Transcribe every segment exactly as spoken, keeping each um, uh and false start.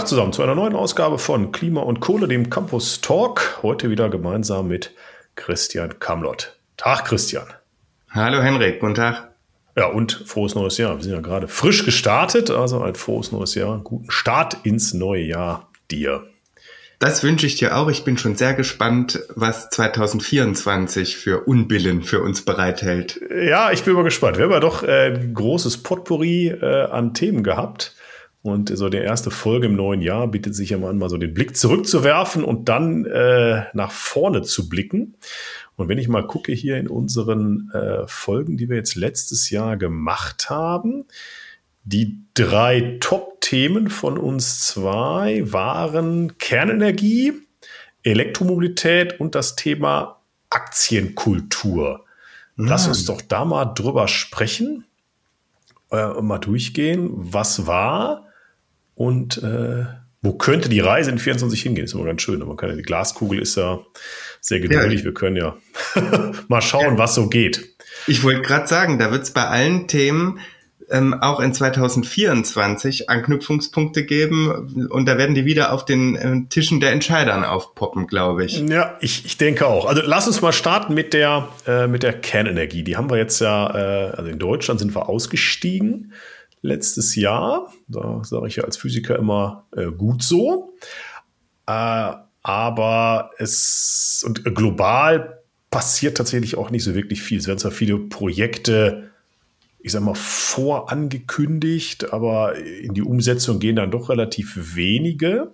Tag zusammen zu einer neuen Ausgabe von Klima und Kohle, dem Campus Talk. Heute wieder gemeinsam mit Christian Kamlott. Tag, Christian. Hallo Henrik, guten Tag. Ja, und frohes neues Jahr. Wir sind ja gerade frisch gestartet, also ein frohes neues Jahr. Guten Start ins neue Jahr dir. Das wünsche ich dir auch. Ich bin schon sehr gespannt, was zwanzig vierundzwanzig für Unbillen für uns bereithält. Ja, ich bin mal gespannt. Wir haben ja doch äh, ein großes Potpourri äh, an Themen gehabt. Und so die erste Folge im neuen Jahr bietet sich ja mal an, mal so den Blick zurückzuwerfen und dann äh, nach vorne zu blicken. Und wenn ich mal gucke hier in unseren äh, Folgen, die wir jetzt letztes Jahr gemacht haben, die drei Top-Themen von uns zwei waren Kernenergie, Elektromobilität und das Thema Aktienkultur. Ja. Lass uns doch da mal drüber sprechen, äh, mal durchgehen, was war und äh, wo könnte die Reise in vierundzwanzig hingehen. Ist immer ganz schön. Man kann ja, die Glaskugel ist ja sehr geduldig. Ja. Wir können ja mal schauen, ja. was so geht. Ich wollte gerade sagen, da wird es bei allen Themen ähm, auch in zwanzig vierundzwanzig Anknüpfungspunkte geben und da werden die wieder auf den äh, Tischen der Entscheidern aufpoppen, glaube ich. Ja, ich, ich denke auch. Also lass uns mal starten mit der, äh, mit der Kernenergie. Die haben wir jetzt ja, äh, also in Deutschland sind wir ausgestiegen letztes Jahr. Da sage ich ja als Physiker immer äh, gut so. Äh, aber es und global passiert tatsächlich auch nicht so wirklich viel. Es werden zwar viele Projekte, ich sag mal, vorangekündigt, aber in die Umsetzung gehen dann doch relativ wenige.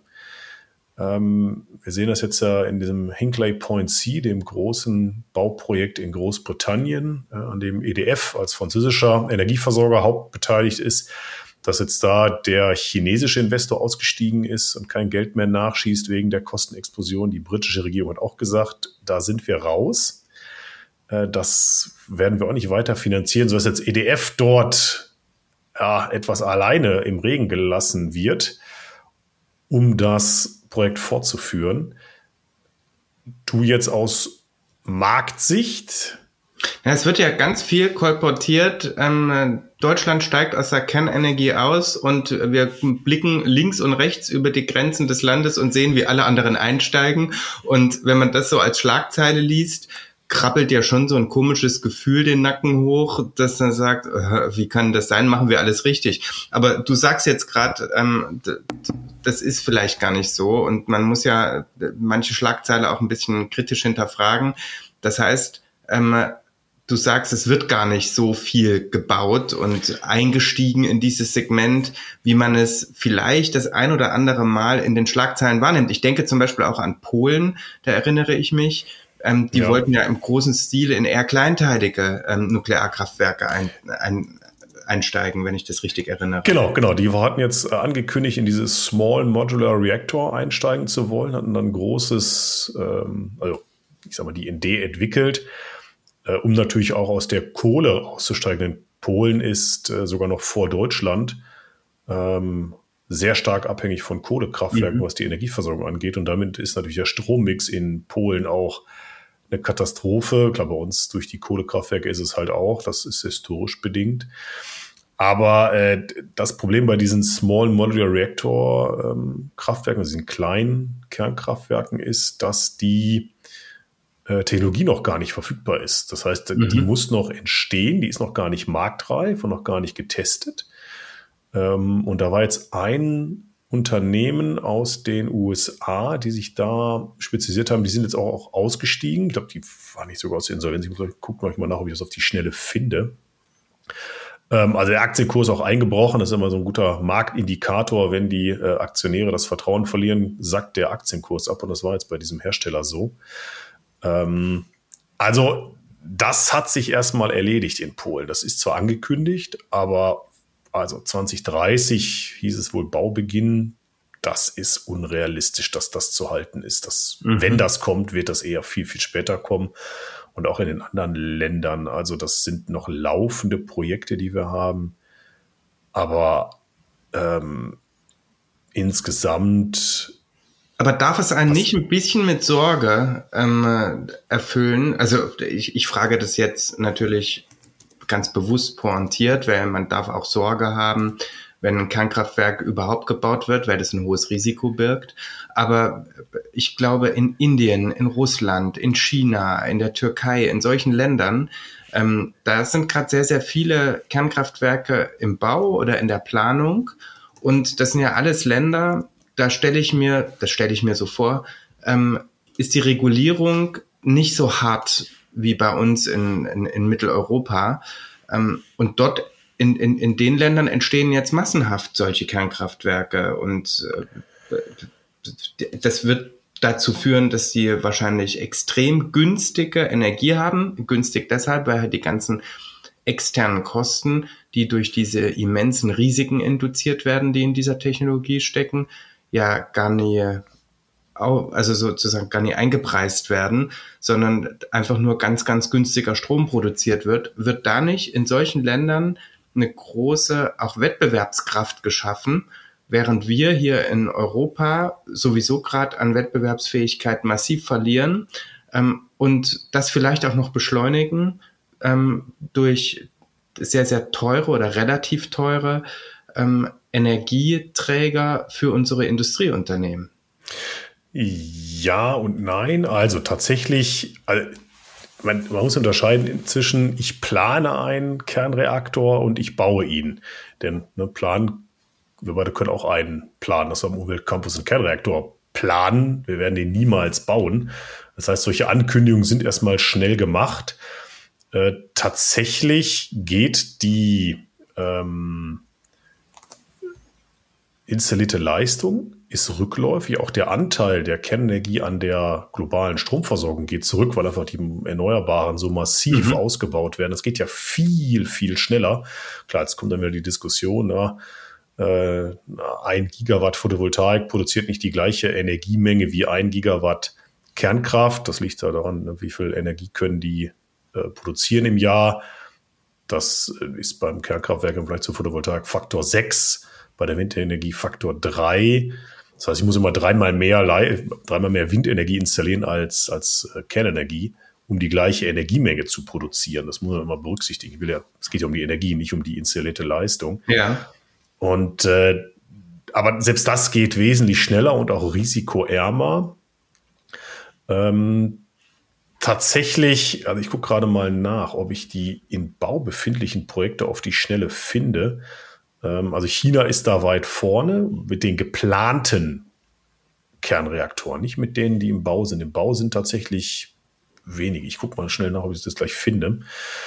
Ähm, wir sehen das jetzt ja in diesem Hinkley Point C, dem großen Bauprojekt in Großbritannien, äh, an dem E D F als französischer Energieversorger hauptbeteiligt ist, dass jetzt da der chinesische Investor ausgestiegen ist und kein Geld mehr nachschießt wegen der Kostenexplosion. Die britische Regierung hat auch gesagt, da sind wir raus. Äh, das werden wir auch nicht weiter finanzieren, sodass jetzt E D F dort ja, etwas alleine im Regen gelassen wird, um das Projekt fortzuführen. Du jetzt aus Marktsicht? Ja, es wird ja ganz viel kolportiert. Ähm, Deutschland steigt aus der Kernenergie aus und wir blicken links und rechts über die Grenzen des Landes und sehen, wie alle anderen einsteigen. Und wenn man das so als Schlagzeile liest, krabbelt ja schon so ein komisches Gefühl den Nacken hoch, dass man sagt, äh, wie kann das sein, machen wir alles richtig. Aber du sagst jetzt gerade, ähm, d- das ist vielleicht gar nicht so und man muss ja manche Schlagzeile auch ein bisschen kritisch hinterfragen. Das heißt, ähm, du sagst, es wird gar nicht so viel gebaut und eingestiegen in dieses Segment, wie man es vielleicht das ein oder andere Mal in den Schlagzeilen wahrnimmt. Ich denke zum Beispiel auch an Polen, da erinnere ich mich. Ähm, die ja. wollten ja im großen Stil in eher kleinteilige ähm, Nuklearkraftwerke ein, ein, einsteigen, wenn ich das richtig erinnere. Genau, genau. Die hatten jetzt angekündigt, in dieses Small Modular Reactor einsteigen zu wollen, hatten dann großes, ähm, also ich sag mal, die Idee entwickelt, äh, um natürlich auch aus der Kohle auszusteigen. Denn Polen ist äh, sogar noch vor Deutschland ähm, sehr stark abhängig von Kohlekraftwerken, mhm. was die Energieversorgung angeht. Und damit ist natürlich der Strommix in Polen auch eine Katastrophe. Klar, bei uns durch die Kohlekraftwerke ist es halt auch. Das ist historisch bedingt. Aber äh, das Problem bei diesen Small Modular Reactor ähm, Kraftwerken, also diesen kleinen Kernkraftwerken, ist, dass die äh, Technologie noch gar nicht verfügbar ist. Das heißt, mhm. die muss noch entstehen, die ist noch gar nicht marktreif und noch gar nicht getestet. Ähm, und da war jetzt ein Unternehmen aus den U S A, die sich da spezialisiert haben, die sind jetzt auch, auch ausgestiegen. Ich glaube, die waren nicht sogar aus der Insolvenz. Ich muss gucken mal nach, ob ich das auf die Schnelle finde. Ähm, also der Aktienkurs auch eingebrochen. Das ist immer so ein guter Marktindikator. Wenn die äh, Aktionäre das Vertrauen verlieren, sackt der Aktienkurs ab. Und das war jetzt bei diesem Hersteller so. Ähm, also das hat sich erstmal erledigt in Polen. Das ist zwar angekündigt, aber also zwanzig dreißig hieß es wohl Baubeginn. Das ist unrealistisch, dass das zu halten ist. Das, mhm. Wenn das kommt, wird das eher viel, viel später kommen. Und auch in den anderen Ländern. Also das sind noch laufende Projekte, die wir haben. Aber ähm, insgesamt... Aber darf es einen nicht ein bisschen mit Sorge ähm, erfüllen? Also ich, ich frage das jetzt natürlich ganz bewusst pointiert, weil man darf auch Sorge haben, wenn ein Kernkraftwerk überhaupt gebaut wird, weil das ein hohes Risiko birgt. Aber ich glaube, in Indien, in Russland, in China, in der Türkei, in solchen Ländern, ähm, da sind gerade sehr, sehr viele Kernkraftwerke im Bau oder in der Planung. Und das sind ja alles Länder, da stelle ich mir, das stelle ich mir so vor, ähm, ist die Regulierung nicht so hart wie bei uns in, in, in Mitteleuropa. Ähm, und dort in, in, in den Ländern entstehen jetzt massenhaft solche Kernkraftwerke. Und äh, das wird dazu führen, dass sie wahrscheinlich extrem günstige Energie haben. Günstig deshalb, weil halt die ganzen externen Kosten, die durch diese immensen Risiken induziert werden, die in dieser Technologie stecken, ja gar nie, also sozusagen gar nicht eingepreist werden, sondern einfach nur ganz, ganz günstiger Strom produziert wird. Wird da nicht in solchen Ländern eine große auch Wettbewerbskraft geschaffen, während wir hier in Europa sowieso gerade an Wettbewerbsfähigkeit massiv verlieren ähm, und das vielleicht auch noch beschleunigen ähm, durch sehr, sehr teure oder relativ teure ähm, Energieträger für unsere Industrieunternehmen. Ja und nein. Also tatsächlich, man, man muss unterscheiden zwischen ich plane einen Kernreaktor und ich baue ihn. Denn ne, planen, wir beide können auch einen planen, dass wir am Umweltcampus einen Kernreaktor planen. Wir werden den niemals bauen. Das heißt, solche Ankündigungen sind erstmal schnell gemacht. Äh, tatsächlich geht die ähm, installierte Leistung ist rückläufig. Auch der Anteil der Kernenergie an der globalen Stromversorgung geht zurück, weil einfach die Erneuerbaren so massiv mhm. ausgebaut werden. Das geht ja viel, viel schneller. Klar, jetzt kommt dann wieder die Diskussion, na, äh, ein Gigawatt Photovoltaik produziert nicht die gleiche Energiemenge wie ein Gigawatt Kernkraft. Das liegt da daran, wie viel Energie können die äh, produzieren im Jahr. Das ist beim Kernkraftwerk im Vergleich zu Photovoltaik Faktor sechs, bei der Windenergie Faktor drei. Das heißt, ich muss immer dreimal mehr, dreimal mehr Windenergie installieren als, als Kernenergie, um die gleiche Energiemenge zu produzieren. Das muss man immer berücksichtigen. Ich will ja, es geht ja um die Energie, nicht um die installierte Leistung. Ja. Und, äh, aber selbst das geht wesentlich schneller und auch risikoärmer. Ähm, tatsächlich, also ich gucke gerade mal nach, ob ich die in Bau befindlichen Projekte auf die Schnelle finde. Also China ist da weit vorne mit den geplanten Kernreaktoren, nicht mit denen, die im Bau sind. Im Bau sind tatsächlich wenige. Ich gucke mal schnell nach, ob ich das gleich finde.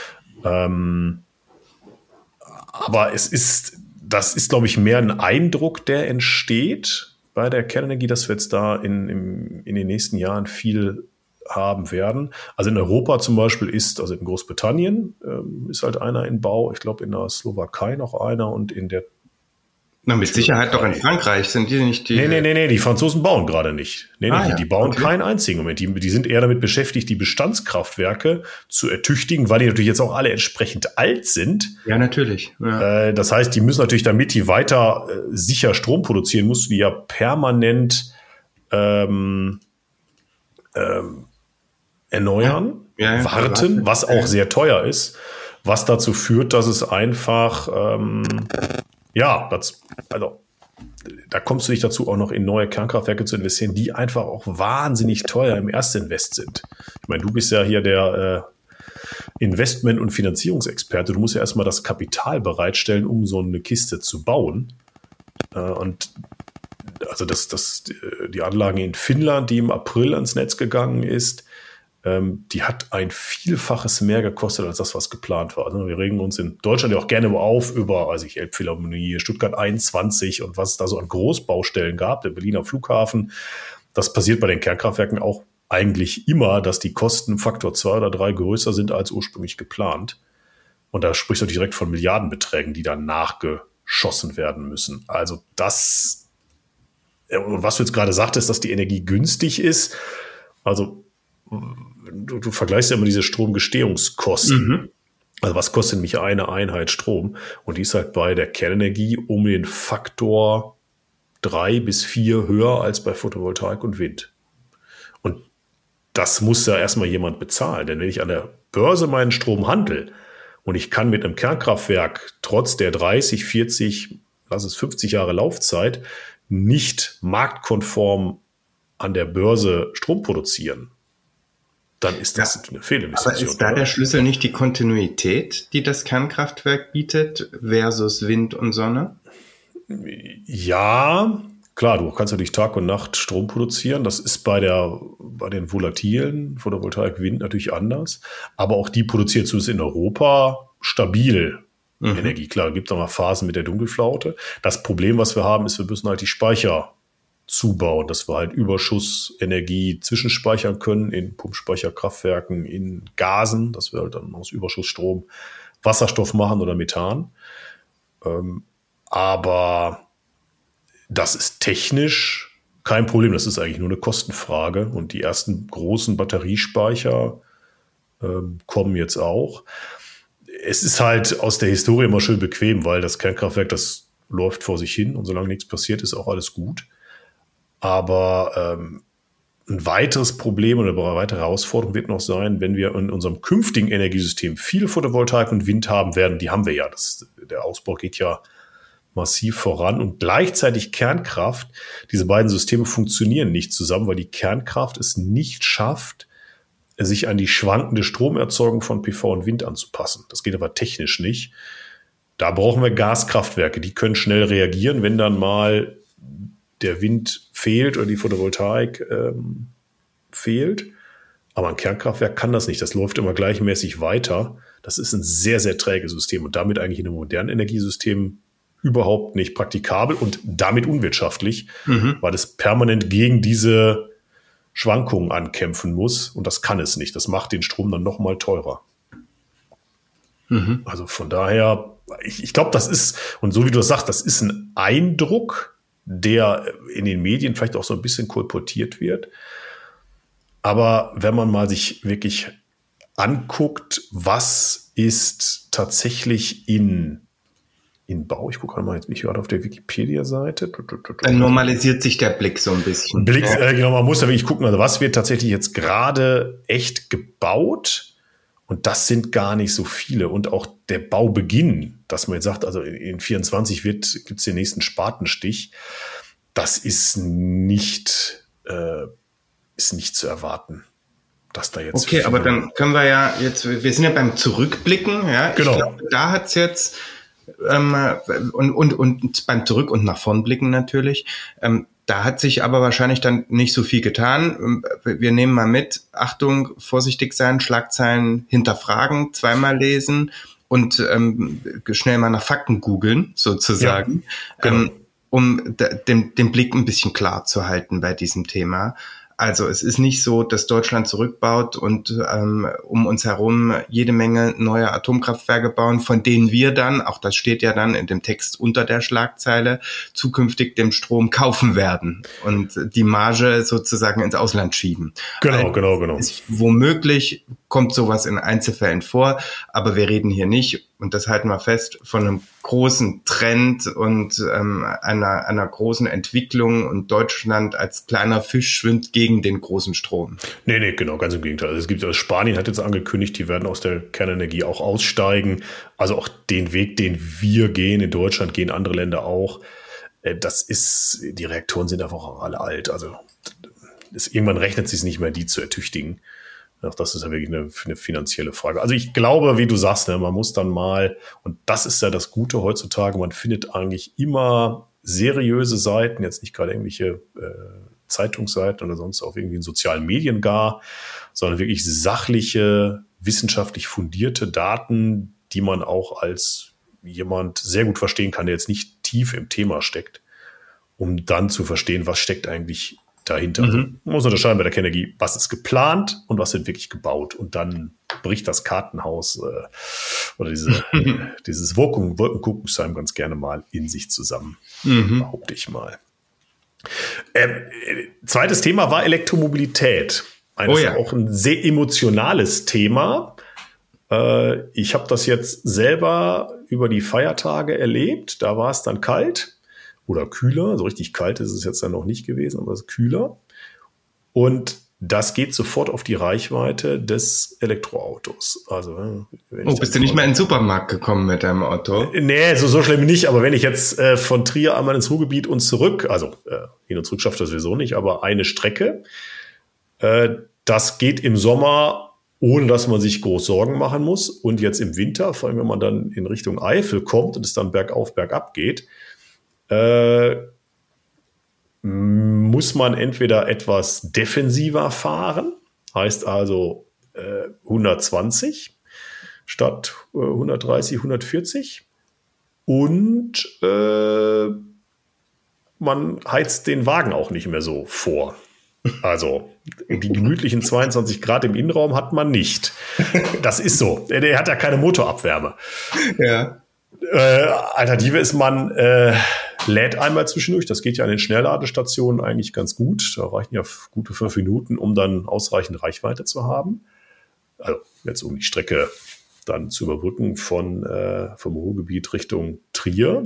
Ähm, aber es ist, das ist, glaube ich, mehr ein Eindruck, der entsteht bei der Kernenergie, dass wir jetzt da in, in, in den nächsten Jahren viel haben werden. Also in Europa zum Beispiel ist, also in Großbritannien ähm, ist halt einer in Bau, ich glaube in der Slowakei noch einer und in der Na, mit Sicherheit doch in Frankreich sind die nicht die... Nee, nee, nee, nee, die Franzosen bauen gerade nicht. Nee, nee, ah, die, ja. die bauen okay. keinen einzigen Moment. Die, die sind eher damit beschäftigt, die Bestandskraftwerke zu ertüchtigen, weil die natürlich jetzt auch alle entsprechend alt sind. Ja, natürlich. Ja. Äh, das heißt, die müssen natürlich, damit die weiter äh, sicher Strom produzieren, musst du die ja permanent ähm, ähm, erneuern, ja, ja, warten, ja, was auch ja. sehr teuer ist, was dazu führt, dass es einfach, ähm, ja, das, also da kommst du nicht dazu, auch noch in neue Kernkraftwerke zu investieren, die einfach auch wahnsinnig teuer im Erstinvest sind. Ich meine, du bist ja hier der äh, Investment- und Finanzierungsexperte. Du musst ja erstmal das Kapital bereitstellen, um so eine Kiste zu bauen. Äh, und also das, das, die Anlage in Finnland, die im April ans Netz gegangen ist, die hat ein Vielfaches mehr gekostet als das, was geplant war. Wir regen uns in Deutschland ja auch gerne auf über, also ich Elbphilharmonie, Stuttgart einundzwanzig und was es da so an Großbaustellen gab, der Berliner Flughafen. Das passiert bei den Kernkraftwerken auch eigentlich immer, dass die Kosten Faktor zwei oder drei größer sind als ursprünglich geplant. Und da sprichst du direkt von Milliardenbeträgen, die dann nachgeschossen werden müssen. Also das, und was du jetzt gerade sagtest, dass die Energie günstig ist, also Du, du vergleichst ja immer diese Stromgestehungskosten. Mhm. Also was kostet mich eine Einheit Strom? Und die ist halt bei der Kernenergie um den Faktor drei bis vier höher als bei Photovoltaik und Wind. Und das muss ja erstmal jemand bezahlen. Denn wenn ich an der Börse meinen Strom handle und ich kann mit einem Kernkraftwerk trotz der dreißig, vierzig, lass es fünfzig Jahre Laufzeit, nicht marktkonform an der Börse Strom produzieren, dann ist das ja eine Fehlinvestition. Aber ist da oder? Der Schlüssel nicht die Kontinuität, die das Kernkraftwerk bietet, versus Wind und Sonne? Ja, klar, du kannst natürlich Tag und Nacht Strom produzieren. Das ist bei der, bei den volatilen Photovoltaik Wind natürlich anders. Aber auch die produziert zumindest in Europa stabil mhm. Energie. Klar, es gibt auch mal Phasen mit der Dunkelflaute. Das Problem, was wir haben, ist, wir müssen halt die Speicher zubauen, dass wir halt Überschussenergie zwischenspeichern können in Pumpspeicherkraftwerken, in Gasen, dass wir halt dann aus Überschussstrom Wasserstoff machen oder Methan. Ähm, aber das ist technisch kein Problem. Das ist eigentlich nur eine Kostenfrage. Und die ersten großen Batteriespeicher ähm, kommen jetzt auch. Es ist halt aus der Historie immer schön bequem, weil das Kernkraftwerk, das läuft vor sich hin und solange nichts passiert, ist auch alles gut. Aber ähm, ein weiteres Problem oder eine weitere Herausforderung wird noch sein, wenn wir in unserem künftigen Energiesystem viel Photovoltaik und Wind haben werden. Die haben wir ja. Das, der Ausbau geht ja massiv voran und gleichzeitig Kernkraft. Diese beiden Systeme funktionieren nicht zusammen, weil die Kernkraft es nicht schafft, sich an die schwankende Stromerzeugung von P V und Wind anzupassen. Das geht aber technisch nicht. Da brauchen wir Gaskraftwerke. Die können schnell reagieren, wenn dann mal der Wind fehlt oder die Photovoltaik ähm, fehlt. Aber ein Kernkraftwerk kann das nicht. Das läuft immer gleichmäßig weiter. Das ist ein sehr, sehr träges System und damit eigentlich in einem modernen Energiesystem überhaupt nicht praktikabel und damit unwirtschaftlich, mhm. weil es permanent gegen diese Schwankungen ankämpfen muss und das kann es nicht. Das macht den Strom dann noch mal teurer. Mhm. Also von daher, ich, ich glaube, das ist, und so wie du das sagst, das ist ein Eindruck, der in den Medien vielleicht auch so ein bisschen kolportiert wird. Aber wenn man mal sich wirklich anguckt, was ist tatsächlich in, in Bau, ich gucke mal, jetzt bin ich gerade auf der Wikipedia-Seite. Dann normalisiert sich der Blick so ein bisschen. Blick, äh, genau, man muss ja wirklich gucken, also was wird tatsächlich jetzt gerade echt gebaut? Und das sind gar nicht so viele. Und auch der Baubeginn, dass man jetzt sagt, also in vierundzwanzig wird, gibt es den nächsten Spatenstich. Das ist nicht, äh, ist nicht zu erwarten, dass da jetzt. Okay, aber dann können wir ja jetzt, wir sind ja beim Zurückblicken, ja. Genau. Ich glaube, da hat's jetzt, ähm, und, und, und beim Zurück- und nach vorn blicken natürlich, ähm, da hat sich aber wahrscheinlich dann nicht so viel getan. Wir nehmen mal mit, Achtung, vorsichtig sein, Schlagzeilen hinterfragen, zweimal lesen und ähm, schnell mal nach Fakten googeln, sozusagen, ja, genau. ähm, um d- den, den Blick ein bisschen klar zu halten bei diesem Thema. Also es ist nicht so, dass Deutschland zurückbaut und ähm, um uns herum jede Menge neue Atomkraftwerke bauen, von denen wir dann, auch das steht ja dann in dem Text unter der Schlagzeile, zukünftig den Strom kaufen werden und die Marge sozusagen ins Ausland schieben. Genau, also, genau, genau. Ist, womöglich kommt sowas in Einzelfällen vor, aber wir reden hier nicht, und das halten wir fest, von einem großen Trend und ähm, einer, einer großen Entwicklung, und Deutschland als kleiner Fisch schwimmt gegen den großen Strom. Nee, nee, genau, ganz im Gegenteil. Also es gibt, also Spanien hat jetzt angekündigt, die werden aus der Kernenergie auch aussteigen. Also auch den Weg, den wir gehen in Deutschland, gehen andere Länder auch. Das ist, die Reaktoren sind einfach auch alle alt. Also das, irgendwann rechnet es sich nicht mehr, die zu ertüchtigen. Auch das ist ja wirklich eine, eine finanzielle Frage. Also ich glaube, wie du sagst, ne, man muss dann mal, und das ist ja das Gute heutzutage, man findet eigentlich immer seriöse Seiten, jetzt nicht gerade irgendwelche äh, Zeitungsseiten oder sonst auch irgendwie in sozialen Medien gar, sondern wirklich sachliche, wissenschaftlich fundierte Daten, die man auch als jemand sehr gut verstehen kann, der jetzt nicht tief im Thema steckt, um dann zu verstehen, was steckt eigentlich dahinter. Mhm. Man muss unterscheiden bei der Kernenergie, was ist geplant und was wird wirklich gebaut. Und dann bricht das Kartenhaus äh, oder diese, dieses Wolken, Wolkenkuckucksheim ganz gerne mal in sich zusammen, mhm. behaupte ich mal. Ähm, zweites Thema war Elektromobilität. Eines oh ja. auch ein sehr emotionales Thema. Äh, ich habe das jetzt selber über die Feiertage erlebt. Da war es dann kalt. Oder kühler, so richtig kalt ist es jetzt dann noch nicht gewesen, aber es ist kühler. Und das geht sofort auf die Reichweite des Elektroautos. Also, wenn oh, bist du nicht mal in den Supermarkt gekommen mit deinem Auto? Nee, so, so schlimm nicht. Aber wenn ich jetzt äh, von Trier einmal ins Ruhrgebiet und zurück, also äh, hin und zurück schafft das sowieso nicht, aber eine Strecke, äh, das geht im Sommer, ohne dass man sich groß Sorgen machen muss. Und jetzt im Winter, vor allem wenn man dann in Richtung Eifel kommt und es dann bergauf, bergab geht, äh, muss man entweder etwas defensiver fahren, heißt also äh, hundertzwanzig statt äh, hundertdreißig, hundertvierzig, und äh, man heizt den Wagen auch nicht mehr so vor. Also die gemütlichen zweiundzwanzig Grad im Innenraum hat man nicht. Das ist so. Der hat ja keine Motorabwärme. Ja. Äh, Alternative ist, man äh, lädt einmal zwischendurch. Das geht ja an den Schnellladestationen eigentlich ganz gut. Da reichen ja gute fünf Minuten, um dann ausreichend Reichweite zu haben. Also jetzt um die Strecke dann zu überbrücken von äh, vom Ruhrgebiet Richtung Trier.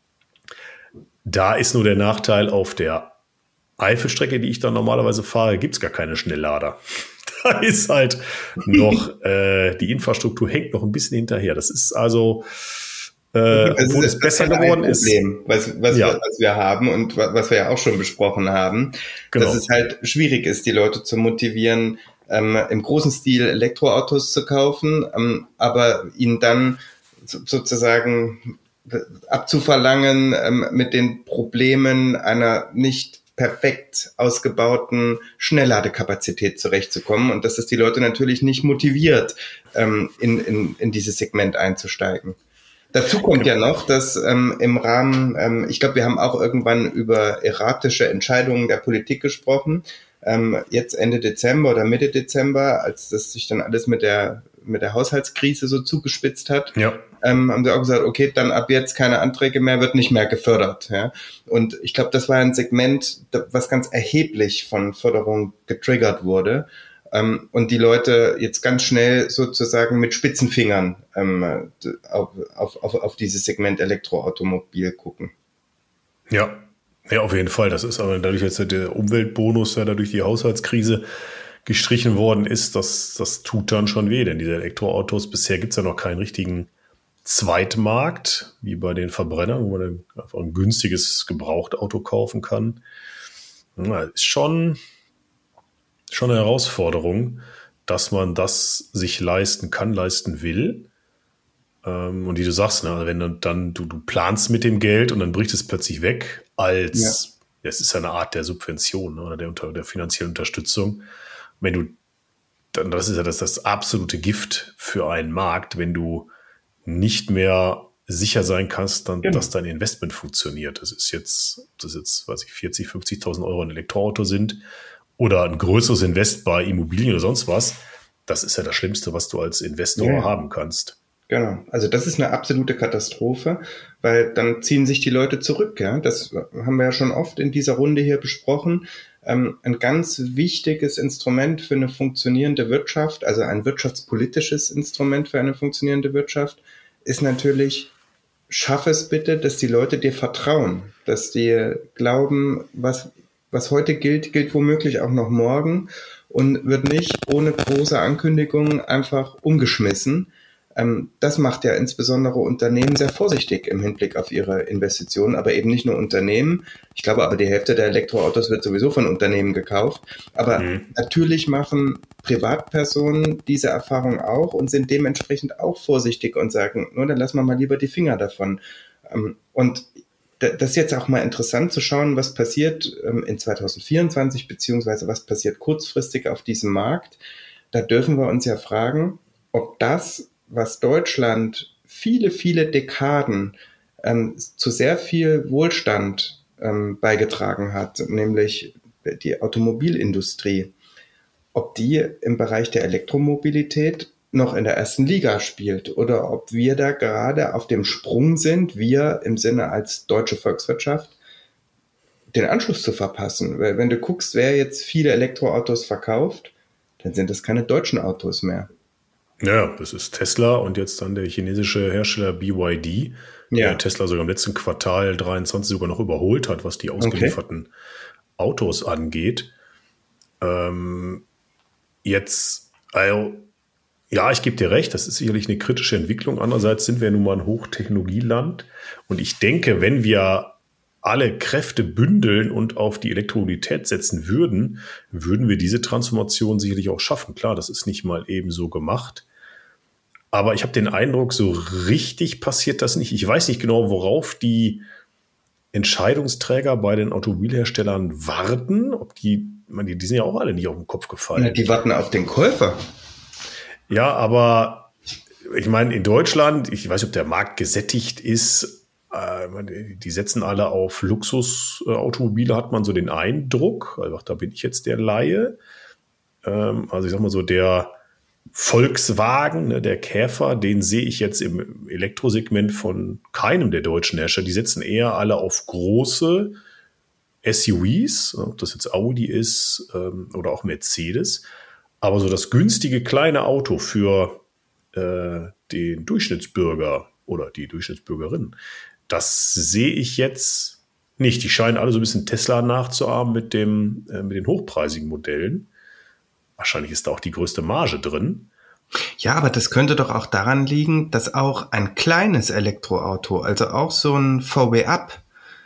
Da ist nur der Nachteil, auf der Eifelstrecke, die ich dann normalerweise fahre, gibt es gar keine Schnelllader. Da ist halt noch, äh, die Infrastruktur hängt noch ein bisschen hinterher. Das ist also, äh, also obwohl es besser geworden ist. Was, was, ja. wir, was wir haben und was wir ja auch schon besprochen haben, genau. Dass es halt schwierig ist, die Leute zu motivieren, ähm, im großen Stil Elektroautos zu kaufen, ähm, aber ihnen dann so, sozusagen abzuverlangen, ähm, mit den Problemen einer nicht perfekt ausgebauten Schnellladekapazität zurechtzukommen und dass das die Leute natürlich nicht motiviert, ähm, in, in, in dieses Segment einzusteigen. Dazu kommt ja noch, dass ähm, im Rahmen, ähm, ich glaube, wir haben auch irgendwann über erratische Entscheidungen der Politik gesprochen, ähm, jetzt Ende Dezember oder Mitte Dezember, als das sich dann alles mit der mit der Haushaltskrise so zugespitzt hat, ja. ähm, haben sie auch gesagt, okay, dann ab jetzt keine Anträge mehr, wird nicht mehr gefördert. Ja? Und ich glaube, das war ein Segment, was ganz erheblich von Förderung getriggert wurde. Ähm, und die Leute jetzt ganz schnell sozusagen mit spitzen Fingern ähm, auf, auf, auf, auf dieses Segment Elektroautomobil gucken. Ja, ja, auf jeden Fall. Das ist aber dadurch jetzt der Umweltbonus, der dadurch die Haushaltskrise gestrichen worden ist, das, das tut dann schon weh, denn diese Elektroautos, bisher gibt es ja noch keinen richtigen Zweitmarkt, wie bei den Verbrennern, wo man einfach ein günstiges Gebrauchtauto kaufen kann. Ja, ist schon, schon eine Herausforderung, dass man das sich leisten kann, leisten will. Ähm, und wie du sagst, ne, wenn du dann, du, du planst mit dem Geld und dann bricht es plötzlich weg, als, ja. Es ist ja eine Art der Subvention, ne, oder der, der finanziellen Unterstützung. Wenn du, dann, das ist ja das, das absolute Gift für einen Markt, wenn du nicht mehr sicher sein kannst, dann, genau. dass dein Investment funktioniert. Das ist jetzt, das ist jetzt, weiß ich, vierzig, fünfzigtausend Euro ein Elektroauto sind oder ein größeres Invest bei Immobilien oder sonst was. Das ist ja das Schlimmste, was du als Investor ja. haben kannst. Genau. Also das ist eine absolute Katastrophe, weil dann ziehen sich die Leute zurück. Ja, das haben wir ja schon oft in dieser Runde hier besprochen. Ähm, ein ganz wichtiges Instrument für eine funktionierende Wirtschaft, also ein wirtschaftspolitisches Instrument für eine funktionierende Wirtschaft, ist natürlich, schaff es bitte, dass die Leute dir vertrauen, dass die glauben, was, was heute gilt, gilt womöglich auch noch morgen und wird nicht ohne große Ankündigungen einfach umgeschmissen. Ähm, das macht ja insbesondere Unternehmen sehr vorsichtig im Hinblick auf ihre Investitionen, aber eben nicht nur Unternehmen. Ich glaube aber, die Hälfte der Elektroautos wird sowieso von Unternehmen gekauft. Aber mhm. natürlich machen Privatpersonen diese Erfahrung auch und sind dementsprechend auch vorsichtig und sagen, nur dann lassen wir mal lieber die Finger davon. Ähm, und das ist jetzt auch mal interessant zu schauen, was passiert ähm, in zwanzig vierundzwanzig, beziehungsweise was passiert kurzfristig auf diesem Markt. Da dürfen wir uns ja fragen, ob das, was Deutschland viele, viele Dekaden ähm, zu sehr viel Wohlstand ähm, beigetragen hat, nämlich die Automobilindustrie, ob die im Bereich der Elektromobilität noch in der ersten Liga spielt oder ob wir da gerade auf dem Sprung sind, wir im Sinne als deutsche Volkswirtschaft, den Anschluss zu verpassen. Weil wenn du guckst, wer jetzt viele Elektroautos verkauft, dann sind das keine deutschen Autos mehr. Ja, das ist Tesla und jetzt dann der chinesische Hersteller B Y D, ja. der Tesla sogar im letzten Quartal dreiundzwanzig sogar noch überholt hat, was die ausgelieferten okay. Autos angeht. Ähm, Jetzt, also, ja, ich gebe dir recht, das ist sicherlich eine kritische Entwicklung. Andererseits sind wir nun mal ein Hochtechnologieland. Und ich denke, wenn wir alle Kräfte bündeln und auf die Elektromobilität setzen würden, würden wir diese Transformation sicherlich auch schaffen. Klar, das ist nicht mal eben so gemacht. Aber ich habe den Eindruck, so richtig passiert das nicht. Ich weiß nicht genau, worauf die Entscheidungsträger bei den Automobilherstellern warten. Ob die, man, die, die sind ja auch alle nicht auf den Kopf gefallen. Ja, die warten auf den Käufer. Ja, aber ich meine, in Deutschland, ich weiß nicht, ob der Markt gesättigt ist, die setzen alle auf Luxusautomobile, hat man so den Eindruck. Also da bin ich jetzt der Laie. Also ich sag mal so, der Volkswagen, der Käfer, den sehe ich jetzt im Elektrosegment von keinem der deutschen Hersteller. Die setzen eher alle auf große S U Vs, ob das jetzt Audi ist oder auch Mercedes. Aber so das günstige kleine Auto für den Durchschnittsbürger oder die Durchschnittsbürgerin, das sehe ich jetzt nicht. Die scheinen alle so ein bisschen Tesla nachzuahmen mit dem, äh, mit den hochpreisigen Modellen. Wahrscheinlich ist da auch die größte Marge drin. Ja, aber das könnte doch auch daran liegen, dass auch ein kleines Elektroauto, also auch so ein V W-Up,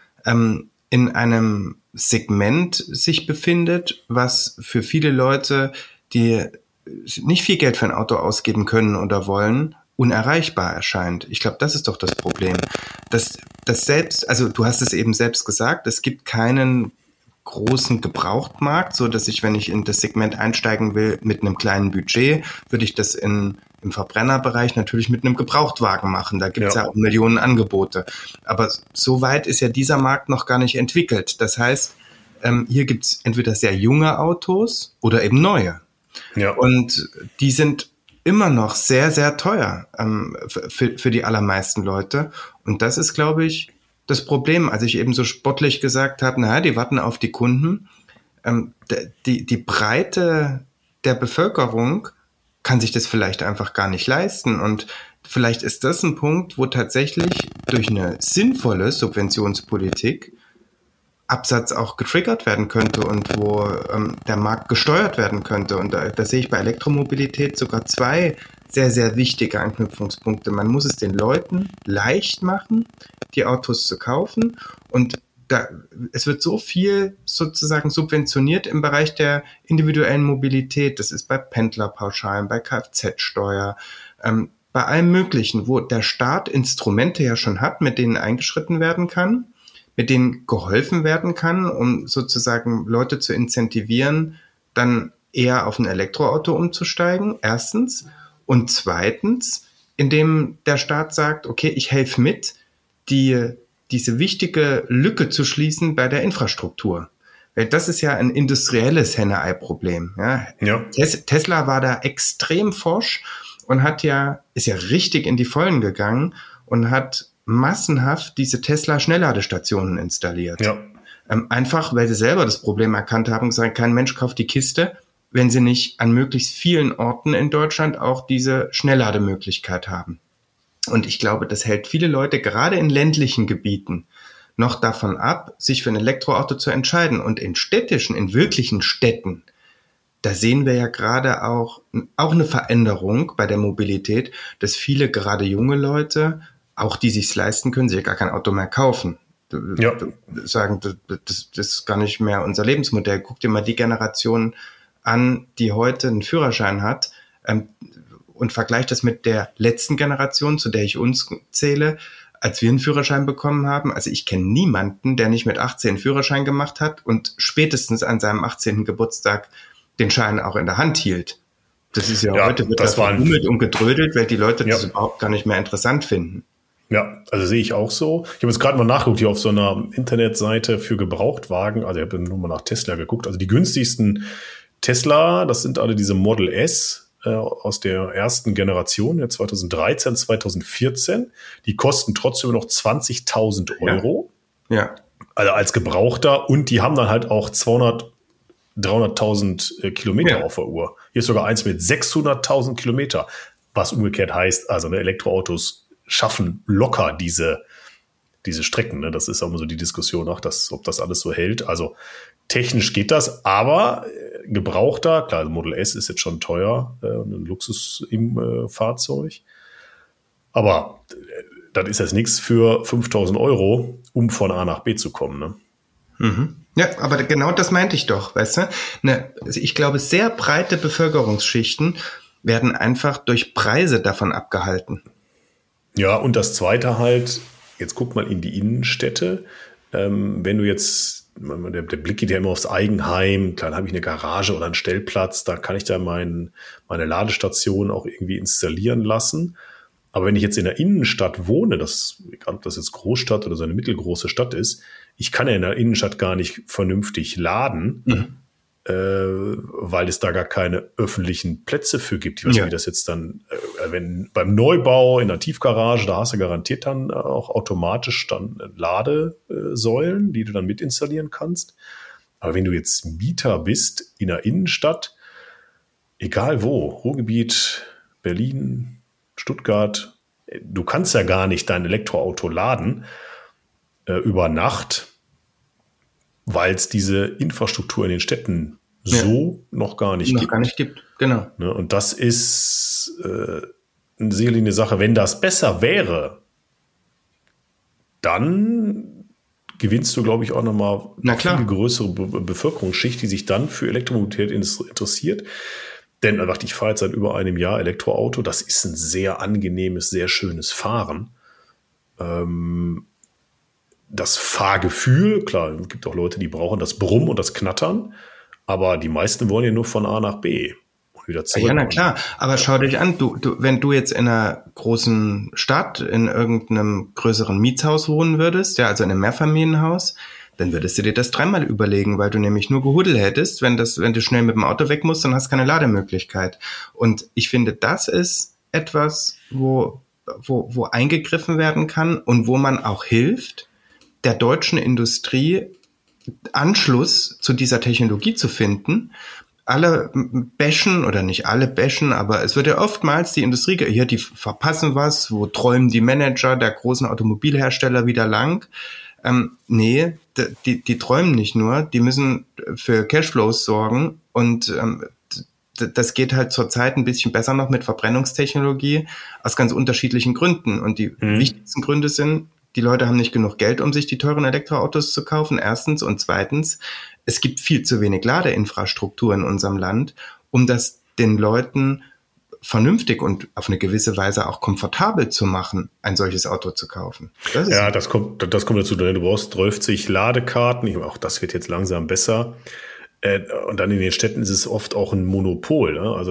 ähm, in einem Segment sich befindet, was für viele Leute, die nicht viel Geld für ein Auto ausgeben können oder wollen, unerreichbar erscheint. Ich glaube, das ist doch das Problem. Das, das selbst, also du hast es eben selbst gesagt, es gibt keinen großen Gebrauchtmarkt, so dass ich, wenn ich in das Segment einsteigen will mit einem kleinen Budget, würde ich das in, im Verbrennerbereich natürlich mit einem Gebrauchtwagen machen. Da gibt es ja. ja auch Millionen Angebote. Aber so weit ist ja dieser Markt noch gar nicht entwickelt. Das heißt, ähm, hier gibt es entweder sehr junge Autos oder eben neue. Ja. Und die sind immer noch sehr, sehr teuer ähm, für, für die allermeisten Leute. Und das ist, glaube ich, das Problem. Als ich eben so spottlich gesagt habe, naja, die warten auf die Kunden. Ähm, die, die Breite der Bevölkerung kann sich das vielleicht einfach gar nicht leisten. Und vielleicht ist das ein Punkt, wo tatsächlich durch eine sinnvolle Subventionspolitik Absatz auch getriggert werden könnte und wo ähm, der Markt gesteuert werden könnte. Und da, da sehe ich bei Elektromobilität sogar zwei sehr, sehr wichtige Anknüpfungspunkte. Man muss es den Leuten leicht machen, die Autos zu kaufen. Und da, es wird so viel sozusagen subventioniert im Bereich der individuellen Mobilität. Das ist bei Pendlerpauschalen, bei Kfz-Steuer, ähm, bei allem Möglichen, wo der Staat Instrumente ja schon hat, mit denen eingeschritten werden kann, mit denen geholfen werden kann, um sozusagen Leute zu incentivieren, dann eher auf ein Elektroauto umzusteigen, erstens. Und zweitens, indem der Staat sagt, okay, ich helfe mit, die, diese wichtige Lücke zu schließen bei der Infrastruktur. Weil das ist ja ein industrielles Henne-Ei-Problem. Ja? Ja. Tes- Tesla war da extrem forsch und hat ja, ist ja richtig in die Vollen gegangen und hat massenhaft diese Tesla-Schnellladestationen installiert. Ja. Ähm, einfach, weil sie selber das Problem erkannt haben und gesagt, kein Mensch kauft die Kiste, wenn sie nicht an möglichst vielen Orten in Deutschland auch diese Schnelllademöglichkeit haben. Und ich glaube, das hält viele Leute gerade in ländlichen Gebieten noch davon ab, sich für ein Elektroauto zu entscheiden. Und in städtischen, in wirklichen Städten, da sehen wir ja gerade auch, auch eine Veränderung bei der Mobilität, dass viele, gerade junge Leute, auch die sich's leisten können, sich gar kein Auto mehr kaufen. Ja. Sagen, das, das, das ist gar nicht mehr unser Lebensmodell. Guck dir mal die Generation an, die heute einen Führerschein hat, ähm, und vergleich das mit der letzten Generation, zu der ich uns zähle, als wir einen Führerschein bekommen haben. Also ich kenne niemanden, der nicht mit achtzehn einen Führerschein gemacht hat und spätestens an seinem achtzehnten Geburtstag den Schein auch in der Hand hielt. Das ist ja, ja heute wird das verhummelt und gedrödelt, weil die Leute ja. das überhaupt gar nicht mehr interessant finden. Ja, also sehe ich auch so. Ich habe jetzt gerade mal nachgeguckt hier auf so einer Internetseite für Gebrauchtwagen. Also ich habe nur mal nach Tesla geguckt. Also die günstigsten Tesla, das sind alle diese Model S äh, aus der ersten Generation, ja zweitausenddreizehn, zweitausendvierzehn. Die kosten trotzdem noch zwanzigtausend Euro. Ja. ja. Also als Gebrauchter. Und die haben dann halt auch zweihundert, dreihunderttausend äh, Kilometer ja. auf der Uhr. Hier ist sogar eins mit sechshunderttausend Kilometer. Was umgekehrt heißt, also ne, Elektroautos schaffen locker diese, diese Strecken. Ne? Das ist auch immer so die Diskussion, ach, das, ob das alles so hält. Also technisch geht das, aber gebrauchter, klar, Model S ist jetzt schon teuer, äh, ein Luxus im äh, Fahrzeug. Aber äh, das ist jetzt nichts für fünftausend Euro, um von A nach B zu kommen, ne? Mhm. Ja, aber genau das meinte ich doch, weißt du? Ne, also ich glaube, sehr breite Bevölkerungsschichten werden einfach durch Preise davon abgehalten. Ja, und das Zweite halt, jetzt guck mal in die Innenstädte, ähm, wenn du jetzt, der, der Blick geht ja immer aufs Eigenheim, klar, dann habe ich eine Garage oder einen Stellplatz, da kann ich da mein, meine Ladestation auch irgendwie installieren lassen. Aber wenn ich jetzt in der Innenstadt wohne, das, egal ob das jetzt Großstadt oder so eine mittelgroße Stadt ist, ich kann ja in der Innenstadt gar nicht vernünftig laden, mhm. äh, weil es da gar keine öffentlichen Plätze für gibt. Ich weiß nicht, ja. wie das jetzt dann, äh, wenn beim Neubau in der Tiefgarage, da hast du garantiert dann auch automatisch dann Ladesäulen, die du dann mit installieren kannst. Aber wenn du jetzt Mieter bist in der Innenstadt, egal wo, Ruhrgebiet, Berlin, Stuttgart, du kannst ja gar nicht dein Elektroauto laden äh, über Nacht, weil es diese Infrastruktur in den Städten ja. so noch gar nicht noch gibt. gar nicht gibt, genau. Ne, und das ist äh, sicherlich eine Sache, wenn das besser wäre, dann gewinnst du, glaube ich, auch nochmal eine viel größere Be- Bevölkerungsschicht, die sich dann für Elektromobilität interessiert. Denn ich fahre jetzt seit über einem Jahr Elektroauto. Das ist ein sehr angenehmes, sehr schönes Fahren. Ähm, das Fahrgefühl, klar, es gibt auch Leute, die brauchen das Brummen und das Knattern. Aber die meisten wollen ja nur von A nach B und wieder zurück. Ja, na klar. Aber schau dich an, du, du, wenn du jetzt in einer großen Stadt in irgendeinem größeren Mietshaus wohnen würdest, ja, also in einem Mehrfamilienhaus, dann würdest du dir das dreimal überlegen, weil du nämlich nur Gehuddel hättest. Wenn das, wenn du schnell mit dem Auto weg musst, dann hast du keine Lademöglichkeit. Und ich finde, das ist etwas, wo, wo, wo eingegriffen werden kann und wo man auch hilft, der deutschen Industrie Anschluss zu dieser Technologie zu finden. Alle bashen, oder nicht alle bashen, aber es wird ja oftmals die Industrie, hier, die verpassen was, wo träumen die Manager der großen Automobilhersteller wieder lang? Ähm, nee, die, die träumen nicht nur, die müssen für Cashflows sorgen und ähm, das geht halt zurzeit ein bisschen besser noch mit Verbrennungstechnologie aus ganz unterschiedlichen Gründen. Und die mhm. wichtigsten Gründe sind, die Leute haben nicht genug Geld, um sich die teuren Elektroautos zu kaufen, erstens. Und zweitens, es gibt viel zu wenig Ladeinfrastruktur in unserem Land, um das den Leuten vernünftig und auf eine gewisse Weise auch komfortabel zu machen, ein solches Auto zu kaufen. Das ja, das kommt, das kommt dazu. Du brauchst dreißig Ladekarten. Ich, auch das wird jetzt langsam besser. Und dann in den Städten ist es oft auch ein Monopol. Ne? Also